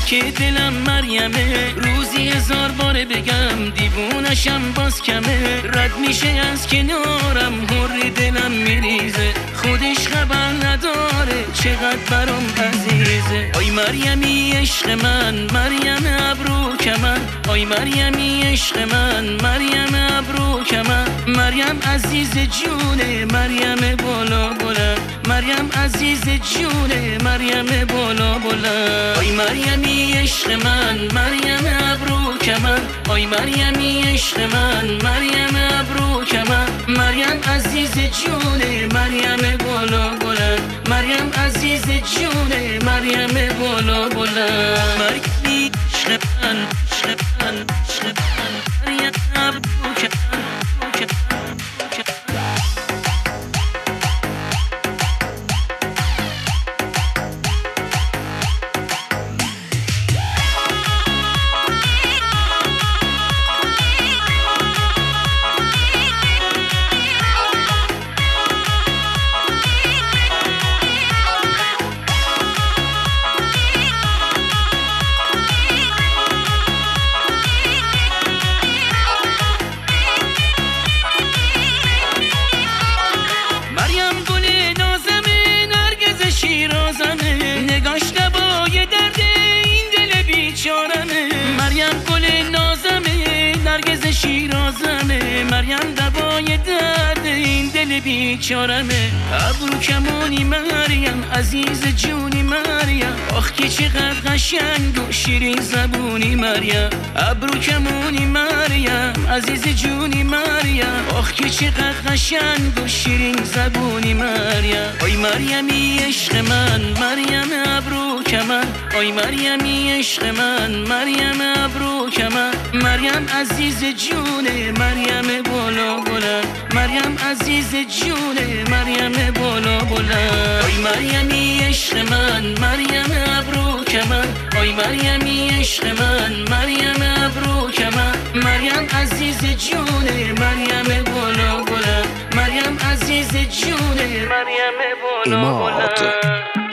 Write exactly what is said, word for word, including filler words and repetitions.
که دلم مریمه، روزی هزار باره بگم دیوونشم باز کمه. رد میشه از کنارم هر دلم میریزه، خودش خبر نداره چقدر برام عزیزه. آی مریمی عشق من، مریم ابرو کمن، آی مریمی عشق من، مریم ابرو کمن. مریم عزیز جونه، مریم بالا بلند، مریم عزیز جونه، مریم بالا بلند. آی مریمی عشق من، مریم ابرو کمن، آی مریمی عشق من، مریم ابرو کمن. مریم عزیز جونه، مریم بالا بلند، مریم عزیز جونه، مریم بالا بلند. مریم عشق من، عشق من، عشق من، مریم ابرو کمن. نگاش نبای درد این دل بیچارمه، مریم گل نازمه، نرگز شیرازمه. مریم دوای درد این دل بیچارمه. ابرو کمونی مریم، عزیز جونی مریم، آخ که چقدر قشنگ و شیرین زبونی مریم. ابرو کمونی مریم، عزیز جونی مریم، آخ که چقدر قشنگ و شیرین زبونی مریم. آی مریمی عشق من، مریم ابرو کمن، آی مریمی عشق من، مریم ابرو کمن. مریم عزیز جونه، مریم بالا بلند، مریم عزیز جونه، مریم بالا بلند. آی مریمی عشق من، مریم ابرو کمن، آی مریمی عشق من، مریم ابرو کمن. مریم عزیز جونه، مریم بالا بلند، مریم عزیز جونه، مریم بالا بلند.